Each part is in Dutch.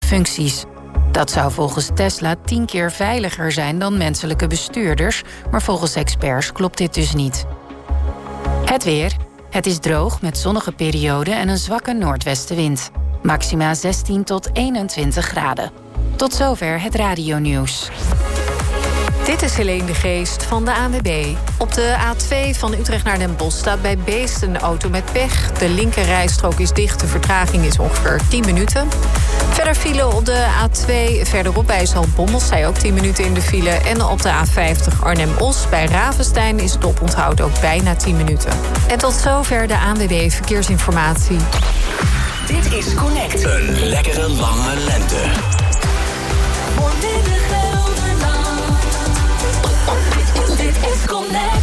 functies. Dat zou volgens Tesla 10 keer veiliger zijn dan menselijke bestuurders, maar volgens experts klopt dit dus niet. Het weer. Het is droog met zonnige perioden en een zwakke noordwestenwind. Maxima 16 tot 21 graden. Tot zover het radionieuws. Dit is Helene de Geest van de ANWB. Op de A2 van Utrecht naar Den Bosch staat bij Beest een auto met pech. De linkerrijstrook is dicht, de vertraging is ongeveer 10 minuten. Verder file op de A2 verderop bij Zaltbommel, sta je ook 10 minuten in de file. En op de A50 Arnhem-Os bij Ravenstein is het oponthoud ook bijna 10 minuten. En tot zover de ANWB Verkeersinformatie. Dit is Connect. Een lekkere lange lente. Dit is Connect.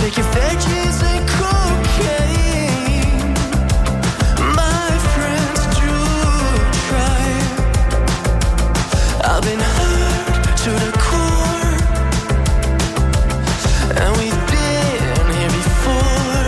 taking veggies and cocaine. My friends do try. I've been hurt to the core, and we've been here before.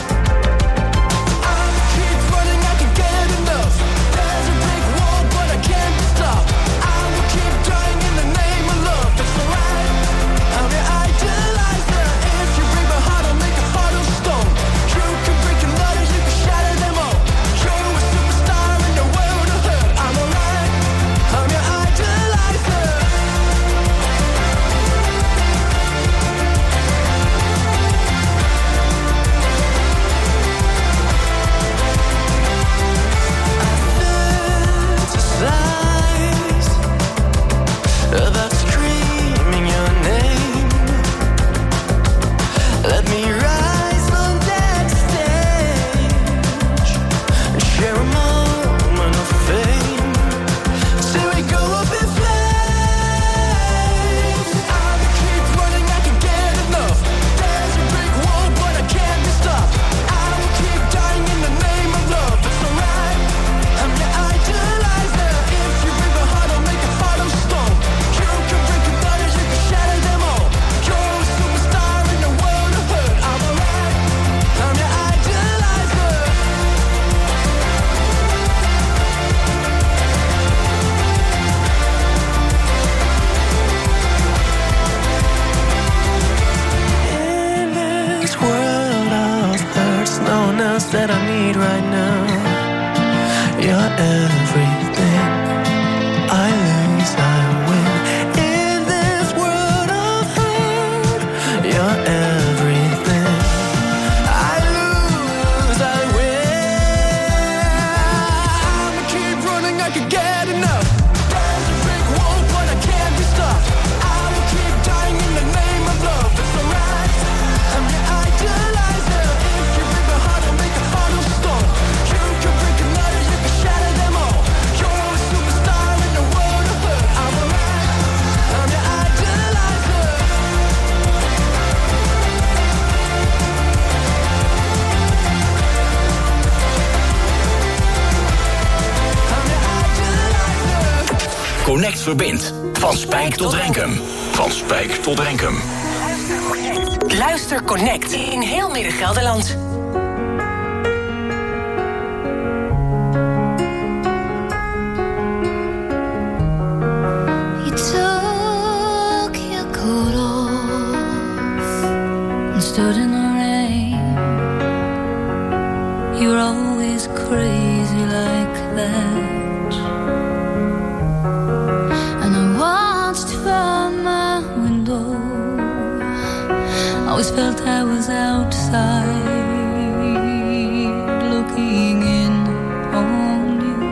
I keep running, I can get enough. There's a big wall, but I can't stop. I will keep dying in the name of love. It's alright, I'm your idolizer. If you break my heart, I'll make a heart of stone. You can break your letters, you can shatter them all. You're a superstar in the world of hurt. I'm alright, I'm your idolizer. Fantasize about screaming your name. Let me rise on that stage and share a moment of fame. Till we go up in flames. I will keep running, I can get enough. There's a big wall, but I can't be stopped. I will keep dying in the name of love. It's alright, I'm your idolizer. If you break my heart, I'll make a heart of stone. You can break your letters, you can shatter them all. You're a superstar in the world of hurt. I'm alright, I'm your idolizer. In this world of hurts, no one else that I need right now. You're everything. I lose, I win. In this world of hurt, you're everything. I lose, I win. I'ma keep running, I can get enough. There's a big wall, but I can't be stopped. I will keep dying in the name of love. It's alright, I'm your idolizer. If you break my heart, I'll make a heart of stone. You can break your letters, you can shatter them all. You're a superstar in the world of hurt. I'm alright, I'm your idolizer. I'm your idolizer. Connect verbindt. Van Spijk tot Renkum. Van Spijk tot Renkum. Luister Connect in heel Midden-Gelderland. You took your coat off and stood in the rain. You're always crazy like that. And I watched from my window. Always felt I was outside looking in on you.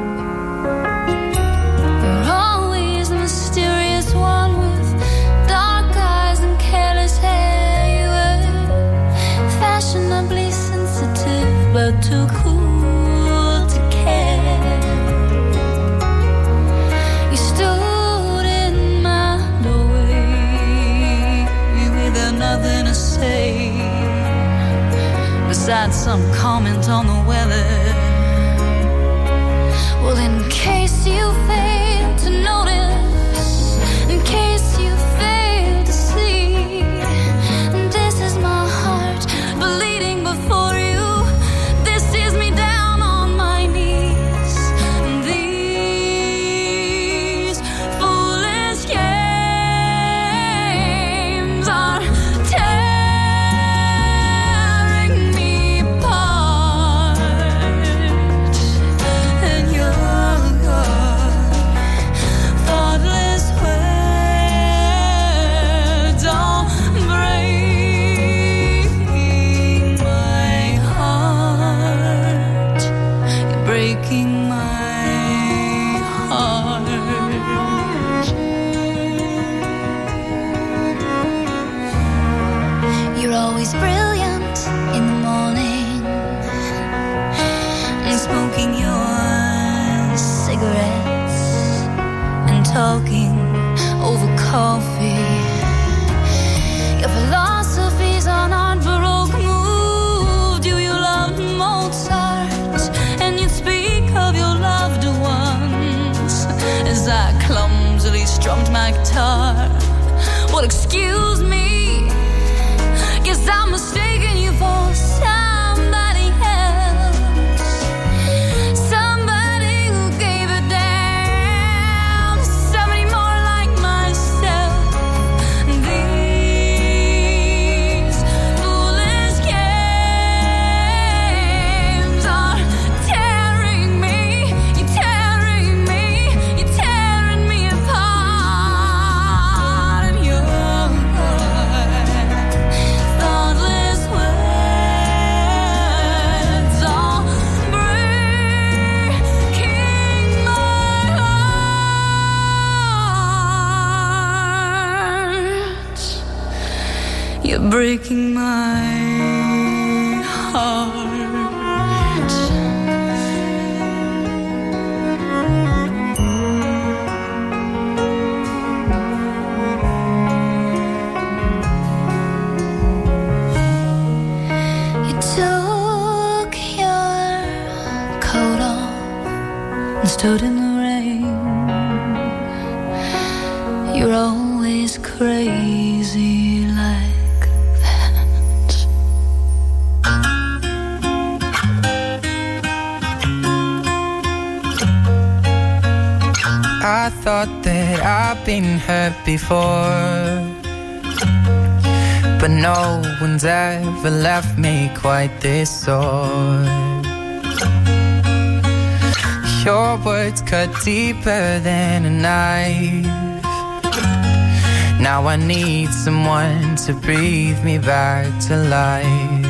You're always the mysterious one with dark eyes and careless hair. You were fashionably sensitive but too cool to care. You stood in my doorway with nothing to say besides some comment on the weather. Well, in case you fail to notice, in case you fail to see, this is my heart bleeding before you. This is me down on my knees. These foolish games are tearing me apart, and you're gone. guitar. Well, excuse me, guess I'm mistaken you for somebody else. Somebody who gave a damn. Somebody more like myself. These foolish games are tearing me. You're tearing me. You're tearing me apart. And your thoughtless words are breaking my heart. You're breaking my heart. You took your coat off and stood in the rain. You're always crazy like that. I thought that I've been hurt before, but no one's ever left me quite this sore. Your words cut deeper than a knife. Now I need someone to breathe me back to life.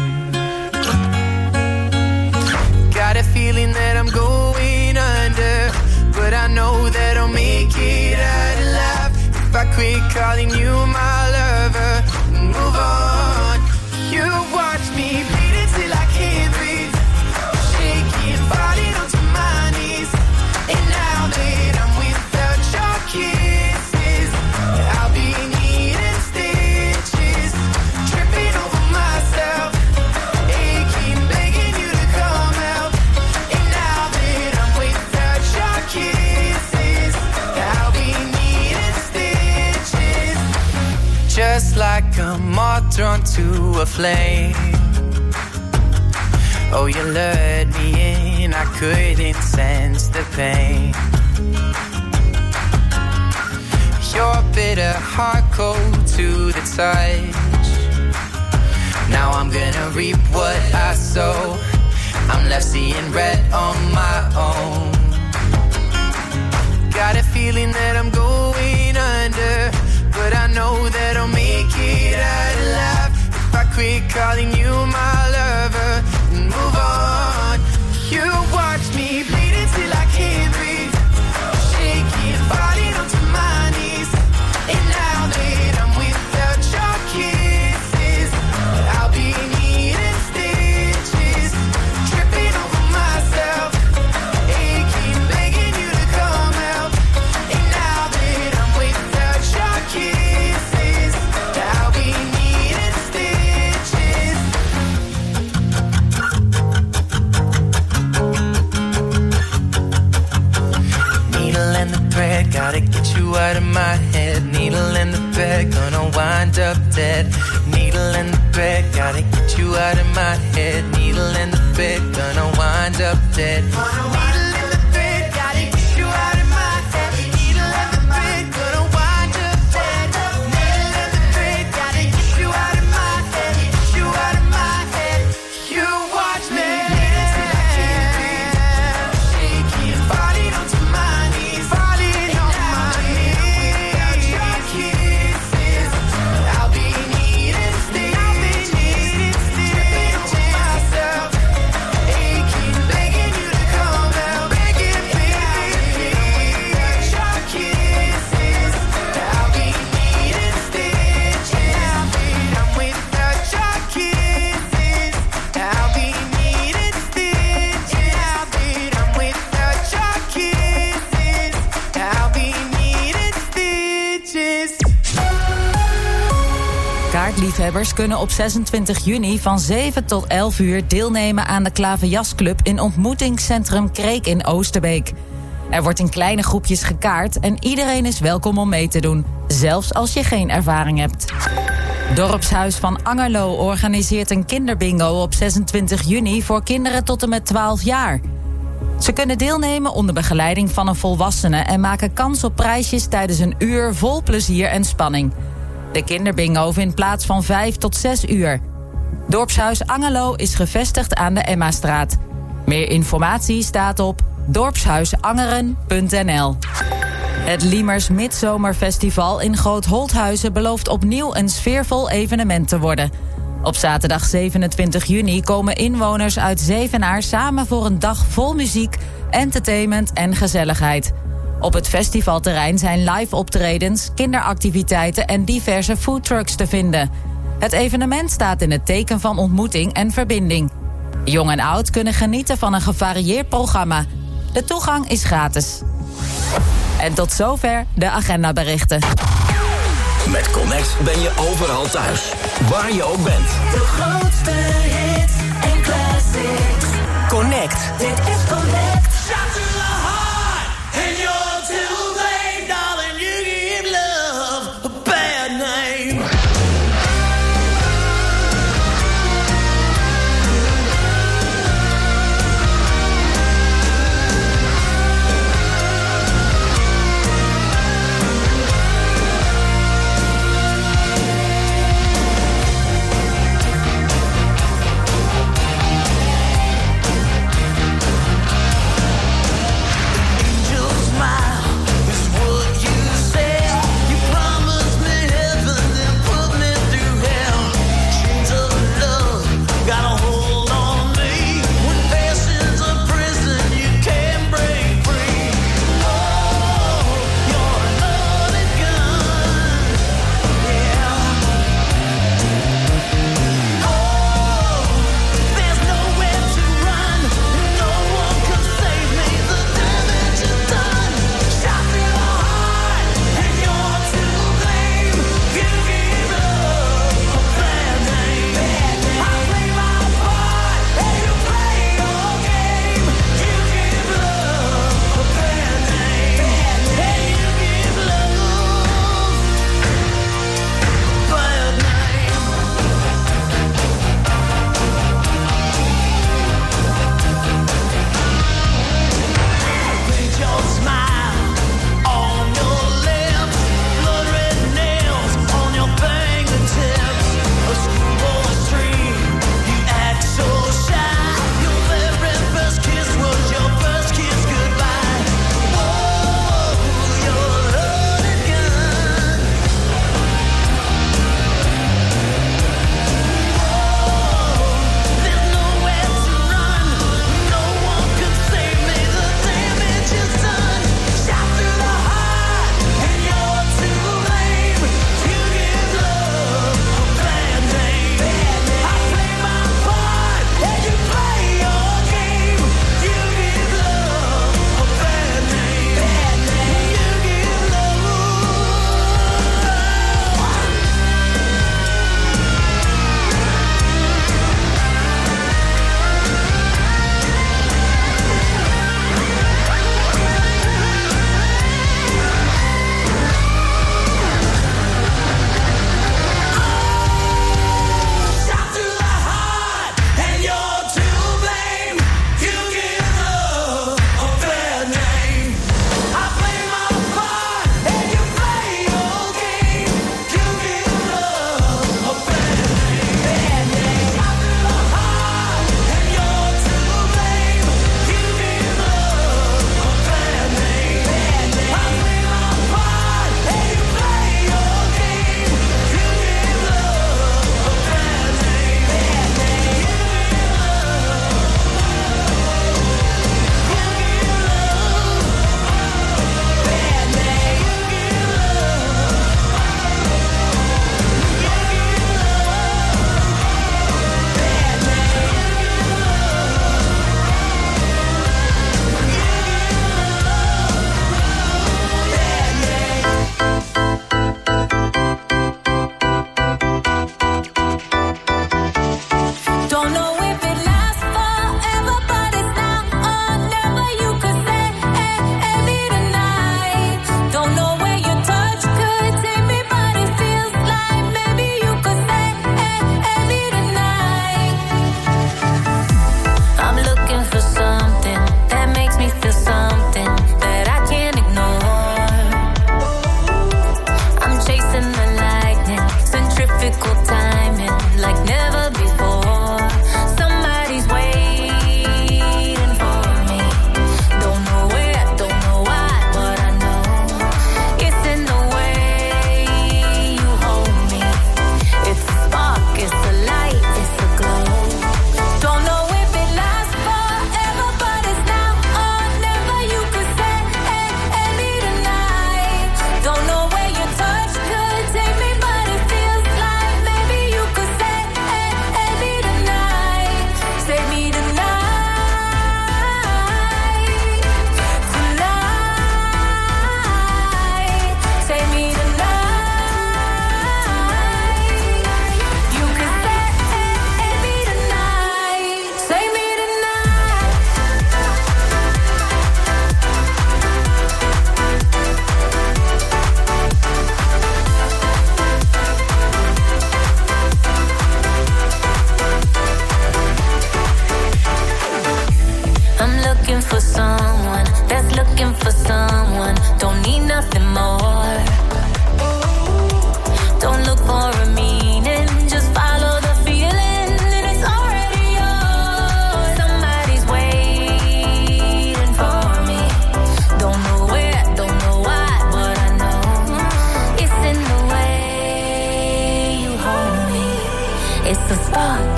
Got a feeling that I'm going under, but I know that I'll make it out alive if I quit calling you my lover and move on. You watch me bleed till I can't breathe, shaking, falling onto my knees. And now that I'm without your kisses, I'll be needing stitches, tripping over myself, aching, begging you to come out. And now that I'm without your kisses, I'll be needing stitches, just like a moth drawn to a flame. Oh, you lured me in, I couldn't sense the pain. Your bitter heart cold to the touch. Now I'm gonna reap what I sow. I'm left seeing red on my own. Got a feeling that I'm going under, but I know that I'll make it out alive if I quit calling you my lover and move on. You watch me bleed till I can't breathe, shaking, falling onto my knees. And now that I'm without your kisses, I'll be needing stitches, tripping over myself, aching, begging you to come out. And now that I'm without your kisses, I'll be needing stitches. Needle and the thread, gotta get you out of my head. Needle and the thread, gonna wind up dead. Needle and the thread, gotta get you out of my head. Needle and the thread, gonna wind up dead. Needle and the thread, gotta get you out of my head. Needle and the thread, gonna wind up dead. Needle and the thread, gotta get you out of my head. Get you out of my head. You watch me till I can't breathe, shaking, falling onto my knees, falling on my knees. Without your kisses, I'll be needing stitches, tripping over myself, aching, begging you to come out, begging, baby. Without your kisses, I'll be needing stitches. I'm without your kisses, I'll be needing stitches. I'm without your kisses, I'll be needing stitches. Kaartliefhebbers kunnen op 26 juni van 7 tot 11 uur deelnemen aan de Klaverjasclub in ontmoetingscentrum Kreek in Oosterbeek. Er wordt in kleine groepjes gekaart en iedereen is welkom om mee te doen. zelfs als je geen ervaring hebt. Dorpshuis van Angerlo organiseert een kinderbingo op 26 juni... voor kinderen tot en met 12 jaar. Ze kunnen deelnemen onder begeleiding van een volwassene... en maken kans op prijsjes tijdens een uur vol plezier en spanning. De kinderbingo vindt plaats van 5 tot 6 uur. Dorpshuis Angerlo is gevestigd aan de Emmastraat. Meer informatie staat op dorpshuisangeren.nl. Het Liemers Midzomerfestival in Groot-Holthuizen belooft opnieuw een sfeervol evenement te worden. Op zaterdag 27 juni komen inwoners uit Zevenaar samen voor een dag vol muziek, entertainment en gezelligheid. Op het festivalterrein zijn live optredens, kinderactiviteiten en diverse foodtrucks te vinden. Het evenement staat in het teken van ontmoeting en verbinding. Jong en oud kunnen genieten van een gevarieerd programma. De toegang is gratis. En tot zover de agendaberichten. Met Connect ben je overal thuis. Waar je ook bent. De grootste hits en classics. Connect. Dit is Connect. Shout to the heart, and you're too late, darling. You give love a bad name.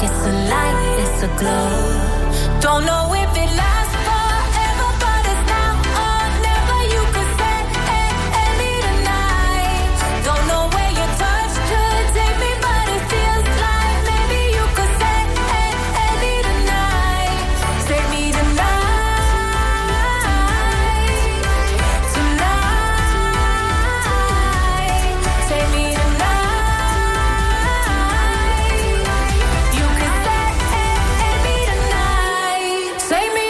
It's a light, it's a glow. Don't know if it lasts forever, but it's now or never. You could say, hey, me tonight. Don't know where your touch could take me, but it feels like maybe you could say, hey, me tonight. Say me tonight. Tonight. Say me tonight. You could say, hey, me tonight. Say me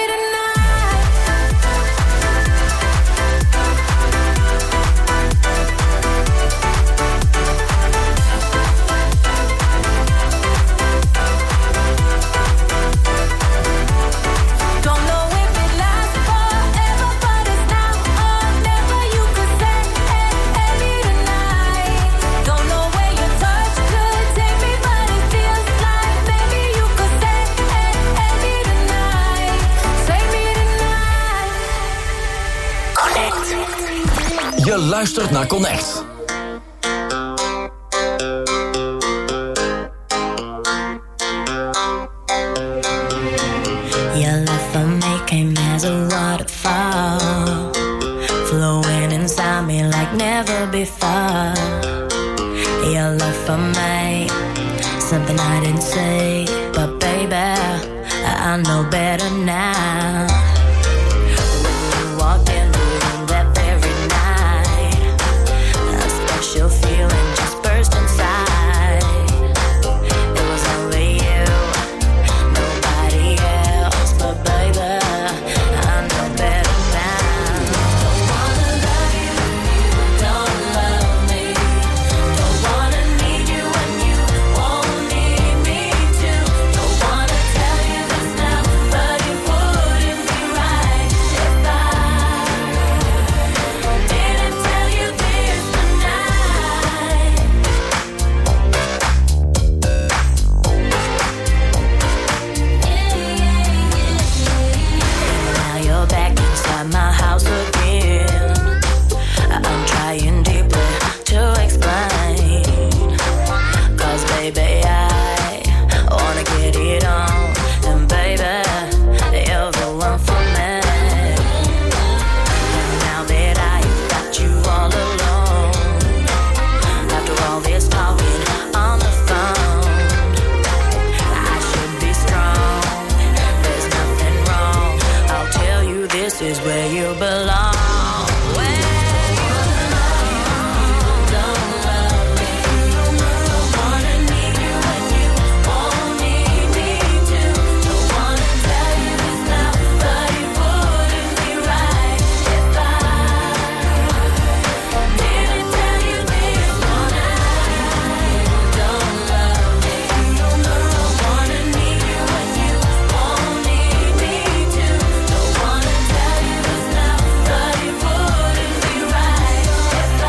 don't know if it lasts forever, but it's now or never. You could say, hey, me tonight. Don't know where your touch could take me, but it feels like maybe you could say, hey, me tonight. Say me tonight. Connect. Je luistert naar Connect. Your love for me came as a waterfall, flowing inside me like never before. Your love for me, something I didn't say, but baby, I know better now. When you walked in the room that very night, a special feeling just burst inside. It was only you, nobody else, but baby, I know better now. Don't wanna love you when you don't love me. Don't wanna need you when you won't need me too. Don't wanna tell you this now, but it wouldn't be right if I didn't tell you this tonight. Now you're back inside my house again. I'm trying deeply to explain, 'cause baby I wanna get it on, and baby you're the one for me. Now that I've got you all alone, after all this talking on the phone, I should be strong. There's nothing wrong. I'll tell you this is where you belong. Where you belong. Don't love me. Don't wanna need you when you won't need me too. Don't wanna tell you this now, but it wouldn't be right if I didn't tell you this tonight. Don't love me. Don't wanna need you when you won't need me too. Don't wanna tell you this now, but it wouldn't be right if I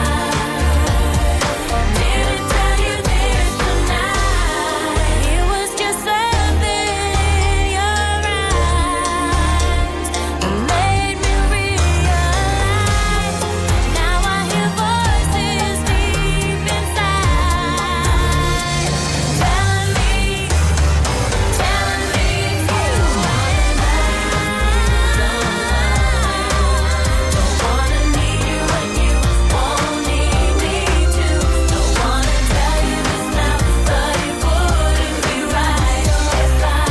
didn't tell you this tonight. It was just something in your eyes that made me realize. Now I hear voices deep inside telling me you are don't wanna need you when you won't need me too. Don't wanna tell you this now, but it wouldn't be right if I didn't tell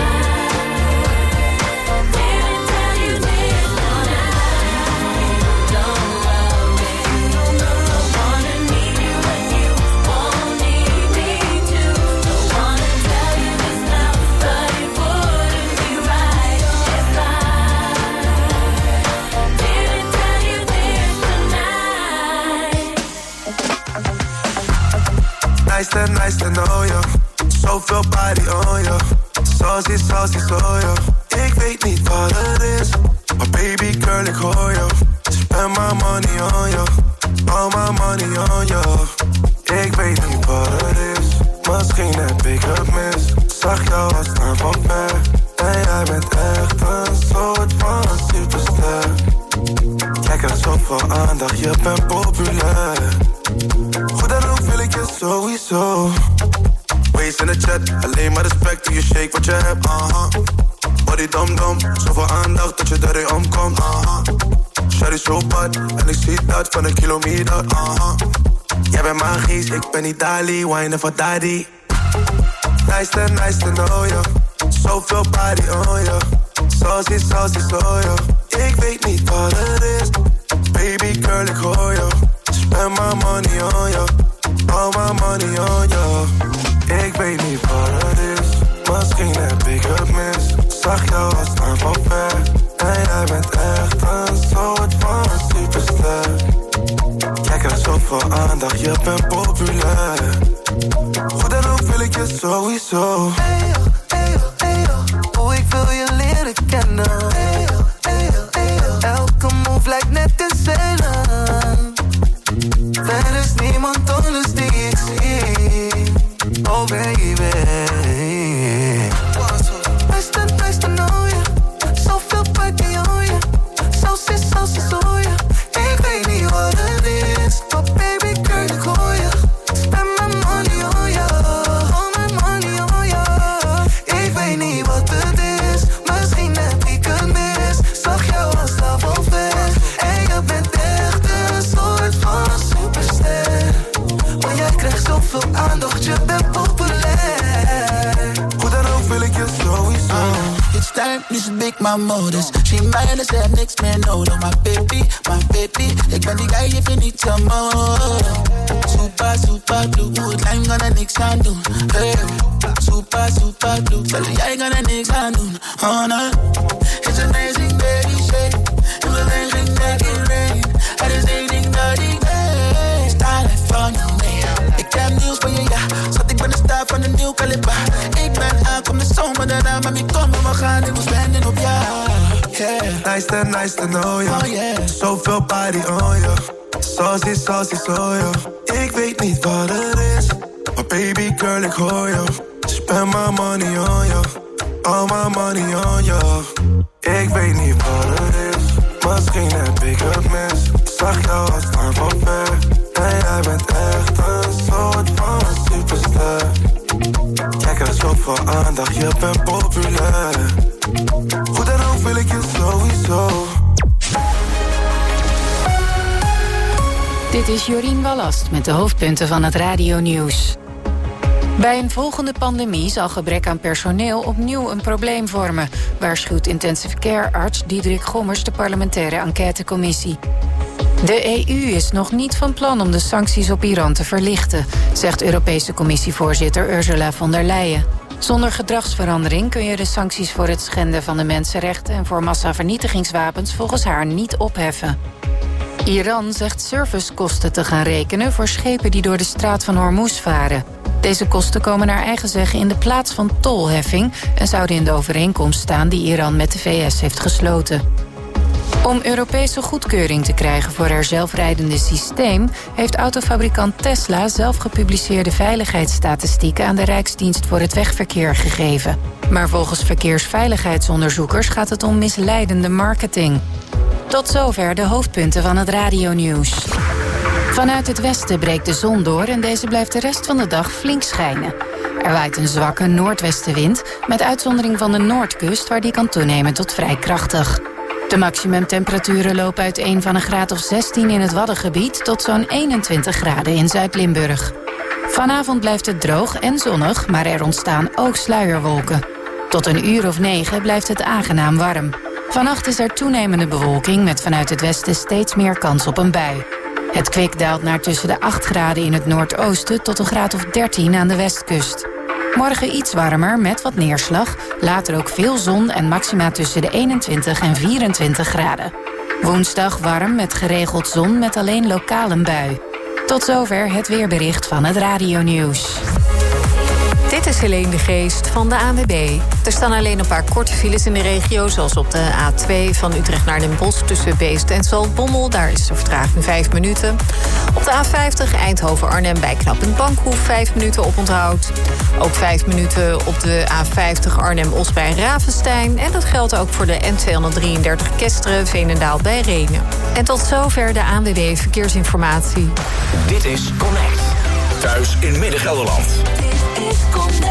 you this tonight. Don't love me. Don't wanna need you when you won't need me too. Don't wanna tell you this now, but it wouldn't be right if I didn't tell you this tonight. Nice to know you. Zoveel body on you. Saucy, yo. Ik weet niet wat het is, maar baby girl, ik hoor je. Spend my money on you. All my money on you. Ik weet niet wat het is, misschien heb ik het mis. Zag jou als naam van mij, en jij bent echt een soort van superster. Jij krijgt zoveel aandacht, je bent populair. Hoe dan ook wil ik je sowieso. Wees in de chat. Alleen maar respect hoe je shake wat je hebt, Body dom-dom, zoveel aandacht dat je erin omkomt, Shawty zo bad, en ik zie dat van een kilometer, Jij bent magisch, ik ben niet Dali, wine voor daddy. Nice to know you. Zoveel body on you. Saucy, so you. Ik weet niet wat het is. Baby girl, ik hoor you. Spend my money on you. All my money on you. Ik weet niet wat het is. Misschien heb ik het mis. Zag jou als staan van ver. En jij bent echt een soort van superster. Jij krijgt zoveel aandacht, je bent populair. Hoe dan ook wil ik je sowieso. Oh, ik wil je leren kennen. Elke move lijkt net een scène. Er is niemand anders die ik zie. Oh baby. Nice to know you. Zoveel party on you. Saucy, so you. Ik weet niet wat het is. But baby girl, ik hoor je. Spend my money on you. All my money on you. Ik weet niet wat het is. Misschien heb ik het mis. Zag jou als daar van ver. En je bent echt een soort van superster. Maar jij krijgt zoveel aandacht, je bent populair. Hoe dan ook wil ik je sowieso. It's time, nu is het big my modus. She mine, ze heeft niks meer nodig. My baby, ik ben die guy, je vindt niet zo mooi. Super blue, het lijm kan er niks aan doen. Hey. Super blue, zelfs jij kan er niks aan doen. Oh no, it's amazing baby shake. Je wil alleen geen nek in rain. Het is één ding dat ik weet. Style van je mee. Ik heb nieuws voor je, ja. Schat, ik ben de star van een nieuw kaliber. Ik ben aankom de zomer daarna, maar niet komen we gaan. Ik wil spenden op jou. Yeah. Nice to know you. Oh yeah. Zoveel body on you. Saucy, so you. Ik weet niet wat het is. Maar baby girl, ik hoor you. Spend my money on you. All my money on you. Ik weet niet wat het is. Misschien heb ik het mis. Zag jou als staan van ver. En jij bent echt een soort van superster. Jij krijgt zoveel aandacht, je bent populair. Hoe dan ook wil ik je sowieso. Dit is Jorien Wallast met de hoofdpunten van het radionieuws. Bij een volgende pandemie zal gebrek aan personeel opnieuw een probleem vormen, waarschuwt intensive care arts Diederik Gommers de parlementaire enquêtecommissie. De EU is nog niet van plan om de sancties op Iran te verlichten, zegt Europese Commissievoorzitter Ursula von der Leyen. Zonder gedragsverandering kun je de sancties voor het schenden van de mensenrechten en voor massavernietigingswapens volgens haar niet opheffen. Iran zegt servicekosten te gaan rekenen voor schepen die door de straat van Hormuz varen. Deze kosten komen naar eigen zeggen in de plaats van tolheffing en zouden in de overeenkomst staan die Iran met de VS heeft gesloten. Om Europese goedkeuring te krijgen voor haar zelfrijdende systeem heeft autofabrikant Tesla zelf gepubliceerde veiligheidsstatistieken aan de Rijksdienst voor het Wegverkeer gegeven. Maar volgens verkeersveiligheidsonderzoekers gaat het om misleidende marketing. Tot zover de hoofdpunten van het radionieuws. Vanuit het westen breekt de zon door en deze blijft de rest van de dag flink schijnen. Er waait een zwakke noordwestenwind, met uitzondering van de noordkust, waar die kan toenemen tot vrij krachtig. De maximumtemperaturen lopen uiteen van een graad of 16 in het Waddengebied tot zo'n 21 graden in Zuid-Limburg. Vanavond blijft het droog en zonnig, maar er ontstaan ook sluierwolken. Tot een uur of 9 blijft het aangenaam warm. Vannacht is er toenemende bewolking met vanuit het westen steeds meer kans op een bui. Het kwik daalt naar tussen de 8 graden in het noordoosten tot een graad of 13 aan de westkust. Morgen iets warmer met wat neerslag, later ook veel zon en maxima tussen de 21 en 24 graden. Woensdag warm met geregeld zon met alleen lokaal een bui. Tot zover het weerbericht van het radionieuws. Dit is Helene de Geest van de ANWB. Er staan alleen een paar korte files in de regio, zoals op de A2 van Utrecht naar Den Bosch tussen Beest en Zaltbommel. Daar is de vertraging 5 minuten. Op de A50 Eindhoven-Arnhem bij knooppunt Bankhoef 5 minuten oponthoud. Ook 5 minuten op de A50 Arnhem-Os bij Ravenstein. En dat geldt ook voor de N233 Kesteren-Veenendaal bij Rhenen. En tot zover de ANWB Verkeersinformatie. Dit is Connect. Thuis in Midden-Gelderland. is Connect.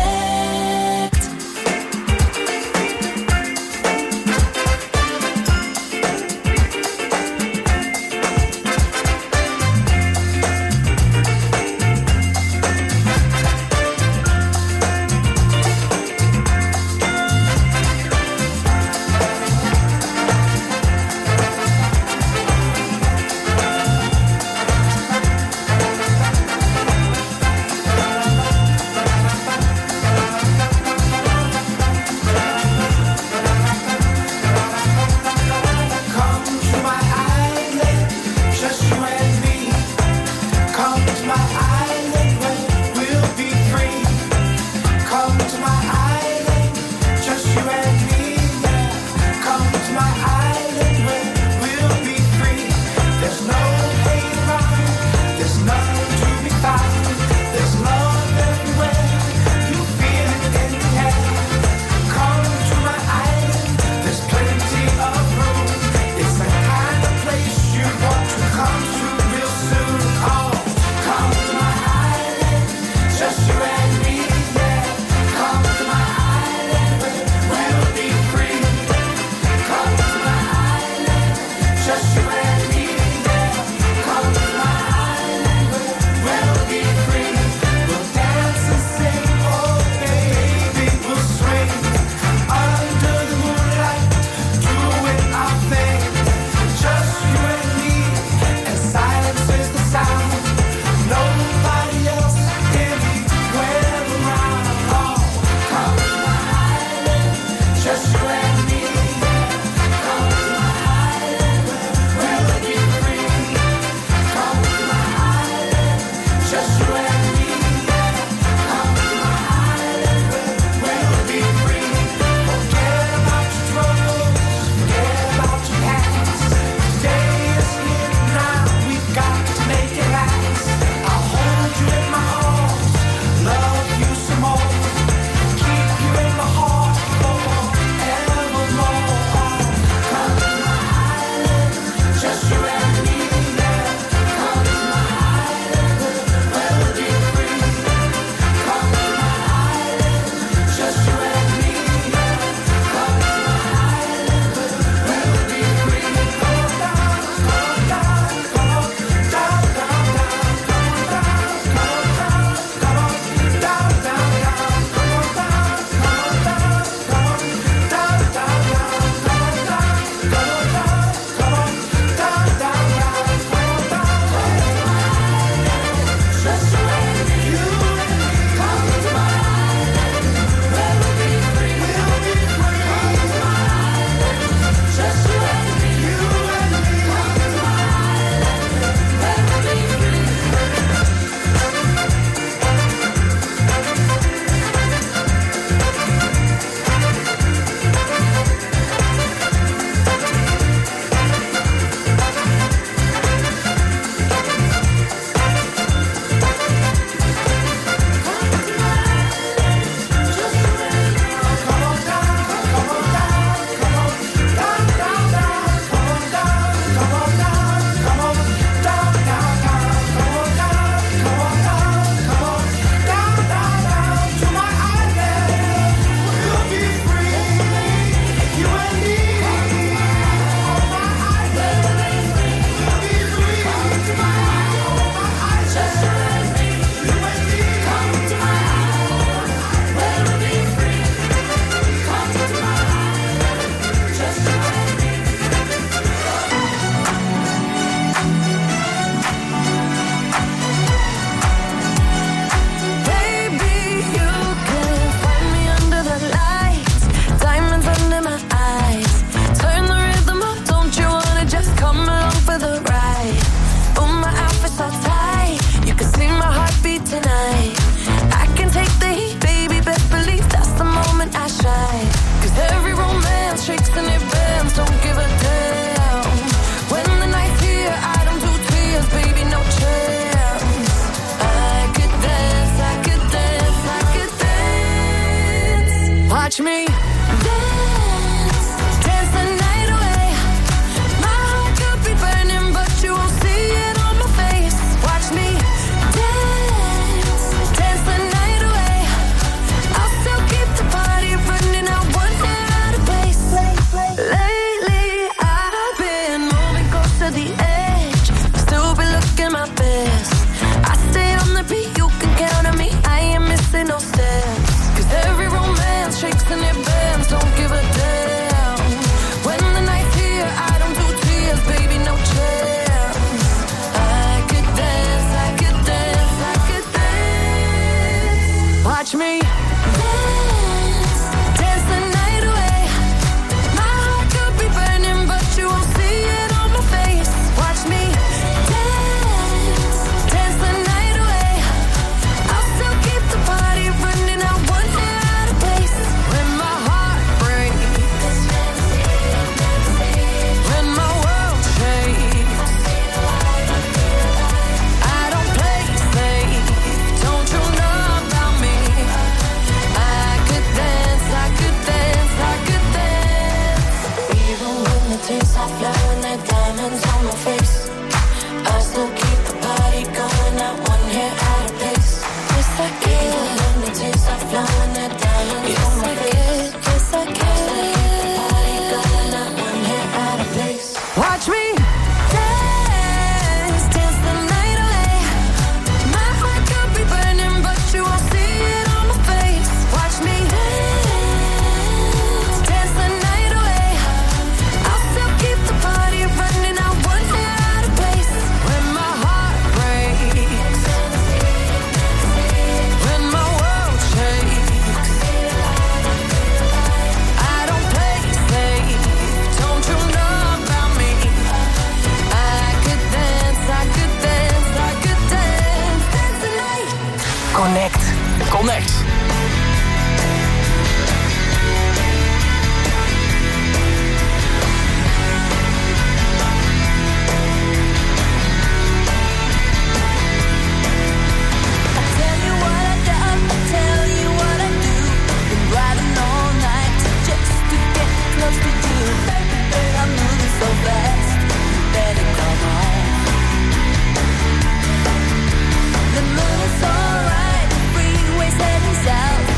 Watch me dance, dance the night away. My heart could be burning, but you won't see it on my face. Watch me dance, dance the night away. Watch me dance, dance the night away. My heart could be burning, but you won't see it on my face. Watch me dance, dance the night away. I'll still keep the party running. I want it out of place. When my heart breaks, when my world shakes, I don't play safe. Don't you know about me? I could dance, I could dance, I could dance. Even when the tears are flowing like diamonds on my face, I still keep the party going. Not one hair out of place. Yes, I can. Even when the tears are flowing like diamonds on my face, yes, I can. I still keep the party going. Not one hair out of place. Watch me dance, dance the night away. My heart could be burning, but you won't see it on my face. Watch me dance, dance the night away. I'll still keep the party running. I want it out of place. When my heart breaks, when my world shakes, I don't play safe. Don't you know about me? I could dance, I could dance, I could dance, dance the night. Connect. Connect. Tell you what I love, tell you what I do. Been riding all night just to get close to you. Baby, I'm moving so fast, you better come on. The moon is alright, the freeway's heading south.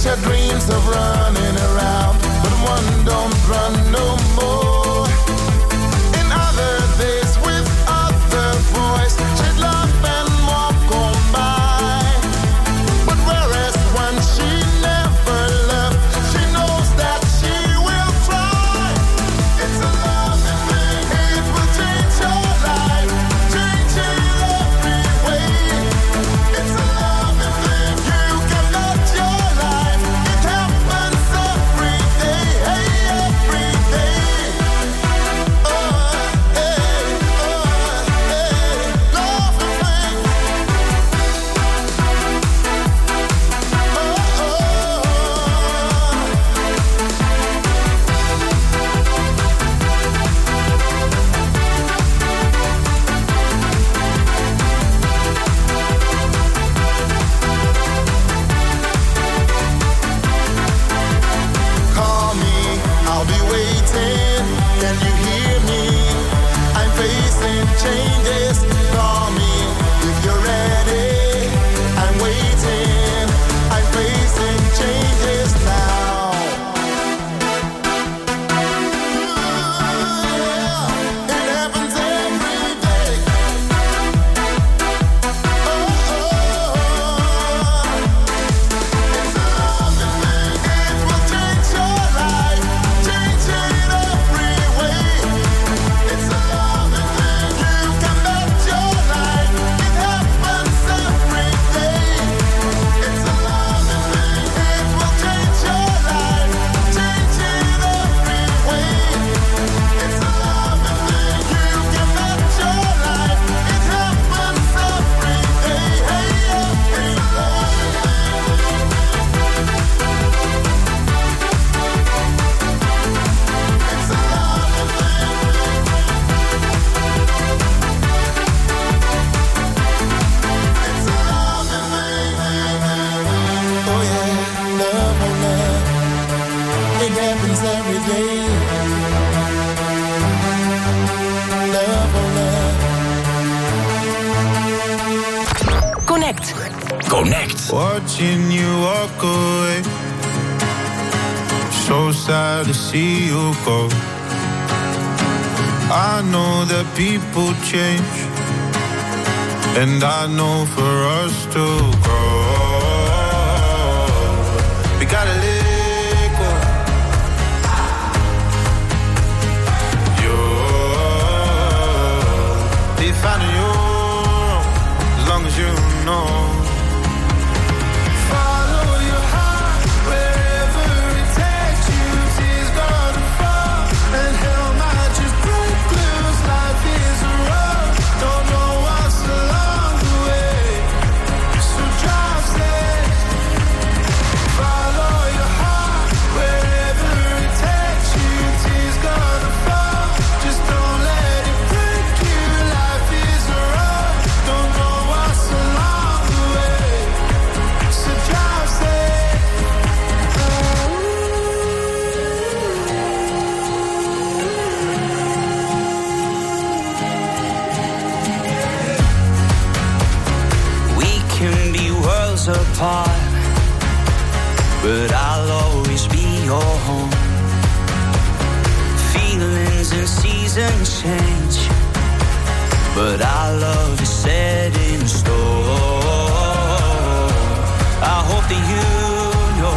your dreams of running around, but one don't run no more. In other days with other boys, she'd laugh and walk on by. But whereas when she never left, she knows that she will try. It's a loving thing, it will change your life, change it every way. It's a loving thing, you can let your life. It happens every day, hey, every day. Oh, hey, loving thing. Call me, I'll be waiting. Can you hear me? I'm facing changes. Call me if you're ready. I'm waiting. I'm facing changes now. It happens every day. It's a loving thing. It will change your life, change it every way. It's a loving thing. You can bet your life. It happens every day. It's a loving thing. It will change your life, change it every way. It's a loving thing. You can bet your life. It happens every day. Hey, it's a loving thing. It's a loving thing. It's a loving thing. Oh yeah, love, oh love. It happens every day. Love, oh love. Connect. Watching you walk away. So sad to see you go. I know that people change, and I know for us to grow, we gotta let go. You'll be finding your own, as long as you know. Follow your heart wherever it takes you. Tears gonna fall and hell might just break loose. Life is a road, don't know what's along the way, so drive safe. Follow your heart wherever it takes you. Tears gonna fall, just don't let it break you. Life is a road, don't know what's along the way, so drive safe. We can be worlds apart, but I'll always be your home. Feelings and seasons change, but our love is set in stone. I hope that you know,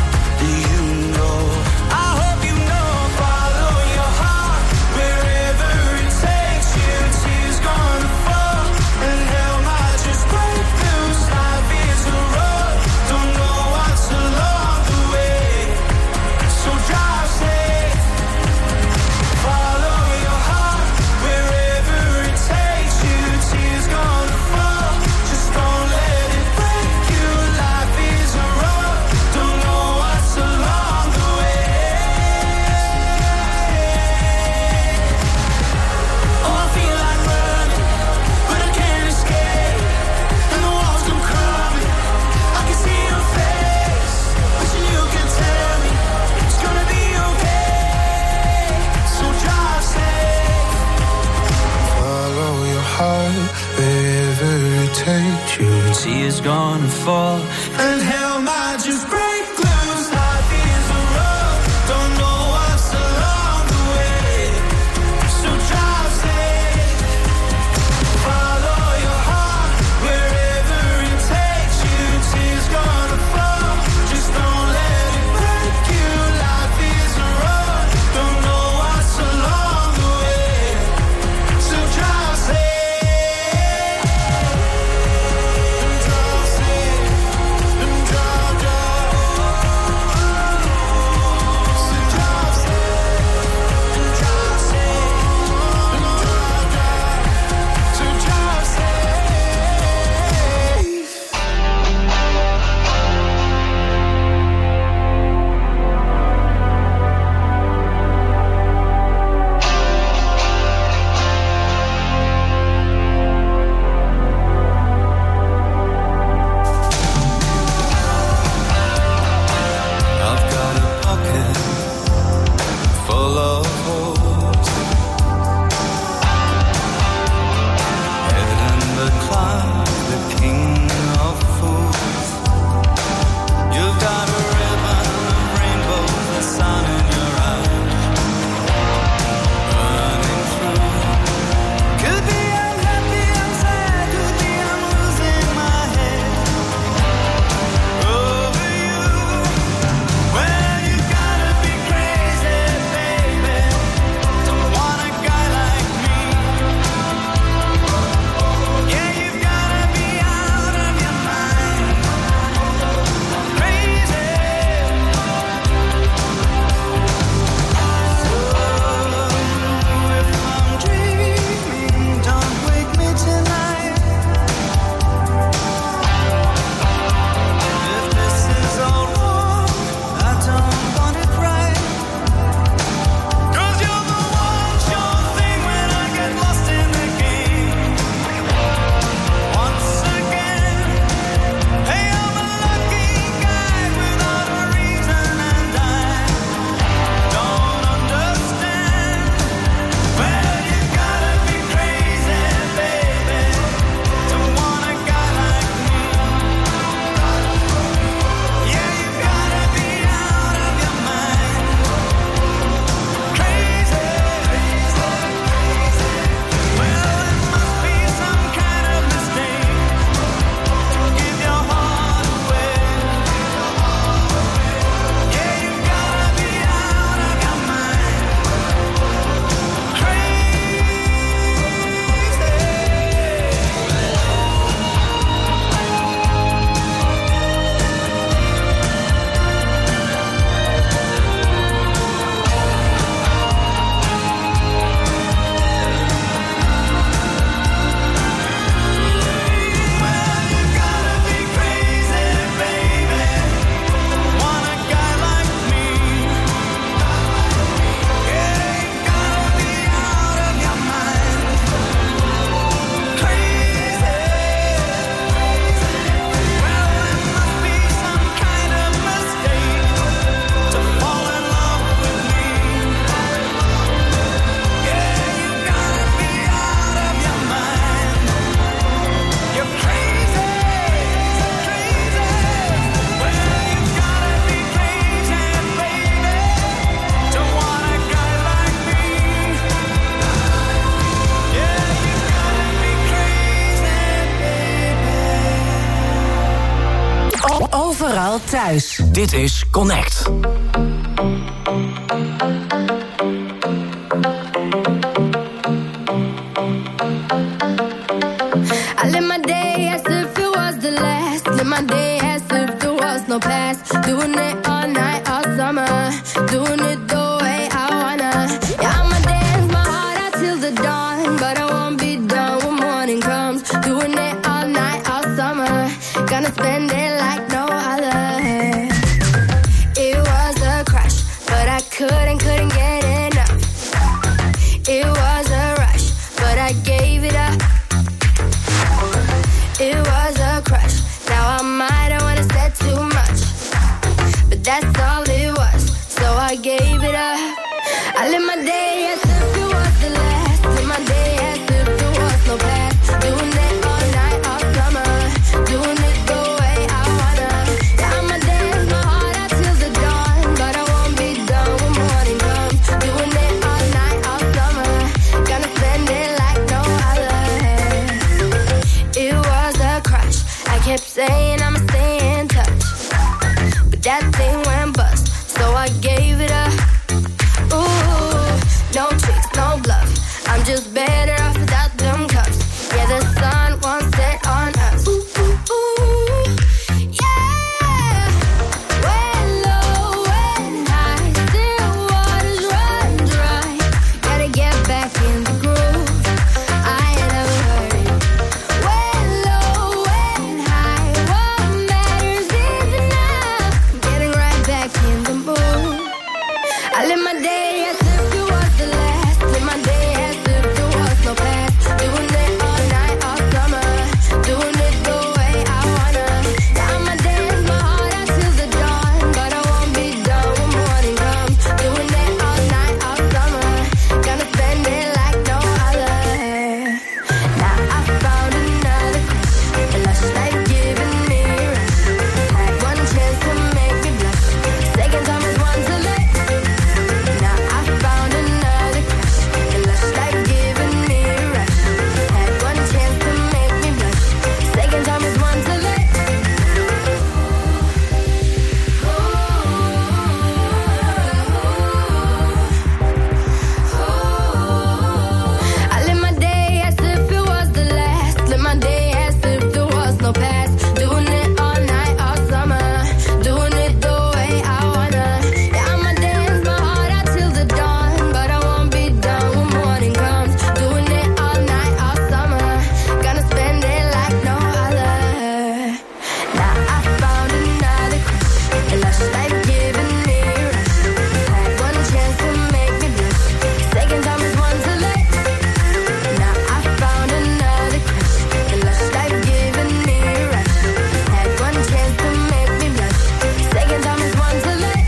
I hope you know. Follow your heart wherever it takes you. Tears gonna fall and hell might just break loose. Life is a road, don't know what's along the way, so drive safe. Follow your heart wherever it takes you. Tears gonna fall, just don't let it break you. Life is a road, thuis. Dit is Connect. I live my day as if it was the last. Live my day as if there was no past. Doing it all night, all summer. Doing it the way I wanna. Yeah, I'ma dance my heart out till the dawn. But I won't be done when morning comes. Doing it all night, all summer. Gonna spend it like no other. It was a crush, but I couldn't get enough. It was a rush, but I gave it up. It was a crush. Now I might have wanna said too much, but that's all it was. So I gave it up. I live my day as if it was the last. Live my day as if there was no past. Doing it all night, all summer. Doing it the way I wanna. Yeah, I'ma dance my heart out till the dawn, but I won't be done when morning comes. Doing it all night, all summer. Gonna spend it like no other. It was a crush. I kept saying I'ma stay in touch, but that thing went bust, so I gave it up. Ooh, no tricks, no bluff. I'm just better off without them cuffs. Yeah, the sun won't set on us. Ooh, ooh, ooh. Yeah. When low, when high, still waters run dry. Gotta get back in the groove. I ain't never heard it. When low, when high, what matters is enough. Getting right back in the mood. I live my day as if it was the last. Live my day as if there was no past. Doing it all night, all summer. Doing it the way I wanna. Yeah, I'ma dance my heart out till the dawn, but I won't be done when morning comes. Doing it all night, all summer. Gonna spend it like no other. Now I found another crush. A lush life giving me a rush. Had one chance to make me blush. Second time is one to let. Now I found another crush. A lush life giving me a rush. Had one chance to make me blush. Second time is one to let. I live my day as if it was the last. Live my day as if there was no past. Doing it all night, all summer. Doing it the way I wanna. Yeah, I'ma dance my heart out till the dawn, but I won't be done when morning comes. Doing it all night, all summer. Gonna spend it like no other. Now I found another crush. A lush life giving me a rush. Had one chance to make me blush. Second time is one to let. Now I found another crush. A lush life giving me a rush. Had one chance to make me blush. Second time is one to let.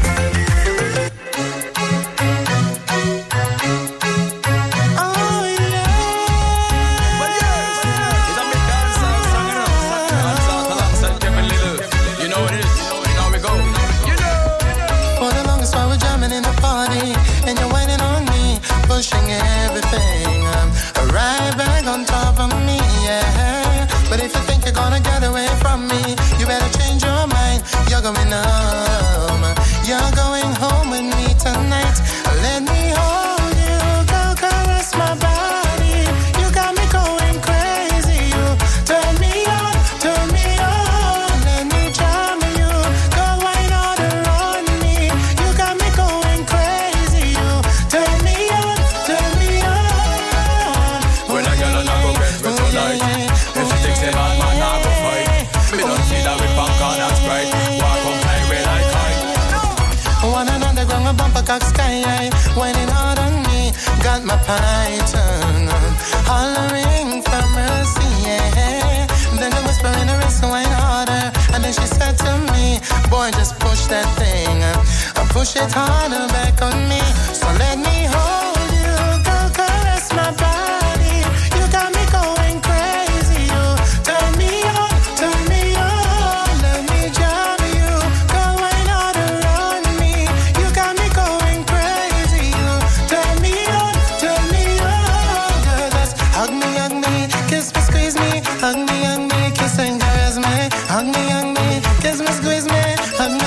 For the longest while we're jamming in the party, and you're whining on me, pushing everything right back on top of me, yeah. But if you think you're gonna get away from me, you better change your mind. You're going home. You're going home with me tonight. Let me hold you, go caress my body. You got me going crazy. You turn me on, turn me on. Let me charm you, go wine all around me. You got me going crazy. You turn me on, turn me on. When I get on, I go get with tonight. If she thinks they bad man, I go fight. Me don't see that with popcorn and Sprite. Walk up play with like kite. One another ground, a bumper cock sky high, whining hard on me. Got my python hollering for mercy, yeah. Then the whisper in her wrist, wine harder. And then she said to me, boy, just push that thing, push it harder back on me. So let me hold you, go caress my body. You got me going crazy. You turn me on, turn me on. Let me jam you, go wine all around me. You got me going crazy. You turn me on, turn me on. Girl, just hug me, kiss me, squeeze me. Hug me, kiss and caress me. Hug me, kiss me, squeeze me. Hug me,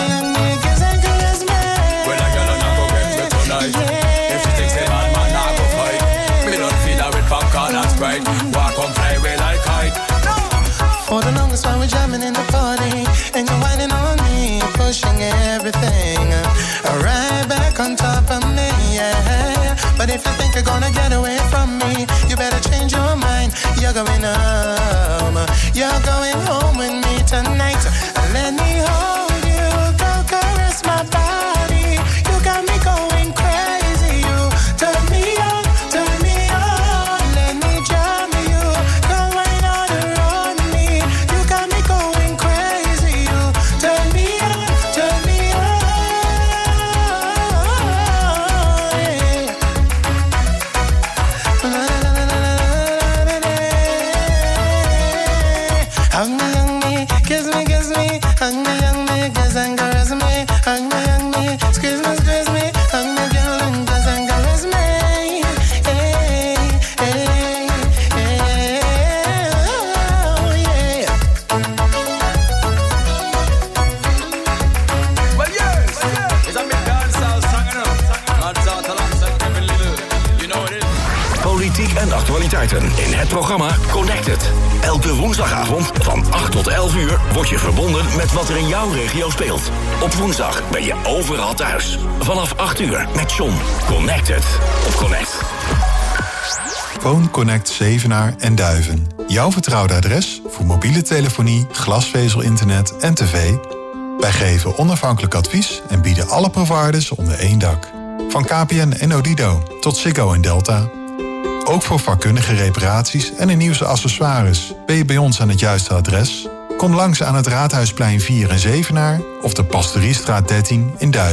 everything right back on top of me, yeah. But if you think you're gonna get away from me, you better change your mind. You're going home. You're going home with me tonight. Let me hold you, go caress my body. You got me going crazy. You turn me on, turn me on. Let me jam you, go right on around me. You got me going crazy. You turn me on, turn me on. Yeah. Hug me, kiss me, kiss me. Hug me, kiss and caress me. Hug me, squeeze me, squeeze me. Hug me, girl, and kiss and caress me. Hey, hey, hey, oh, yeah. Well, yes, it's a big dancehall song, you know. That's out alongside Kevin Little. You know what it is. Politiek en actualiteiten in het programma Connected. Elke woensdagavond van 8 tot 11 uur word je verbonden met wat er in jouw regio speelt. Op woensdag ben je overal thuis. Vanaf 8 uur met John. Connected op Connect. Phone Connect Zevenaar en Duiven. Jouw vertrouwde adres voor mobiele telefonie, glasvezel-internet en tv. Wij geven onafhankelijk advies en bieden alle providers onder één dak. Van KPN en Odido tot Ziggo en Delta. Ook voor vakkundige reparaties en de nieuwste accessoires ben je bij ons aan het juiste adres. Kom langs aan het Raadhuisplein 4 in Zevenaar of de Pastoriestraat 13 in Duiven.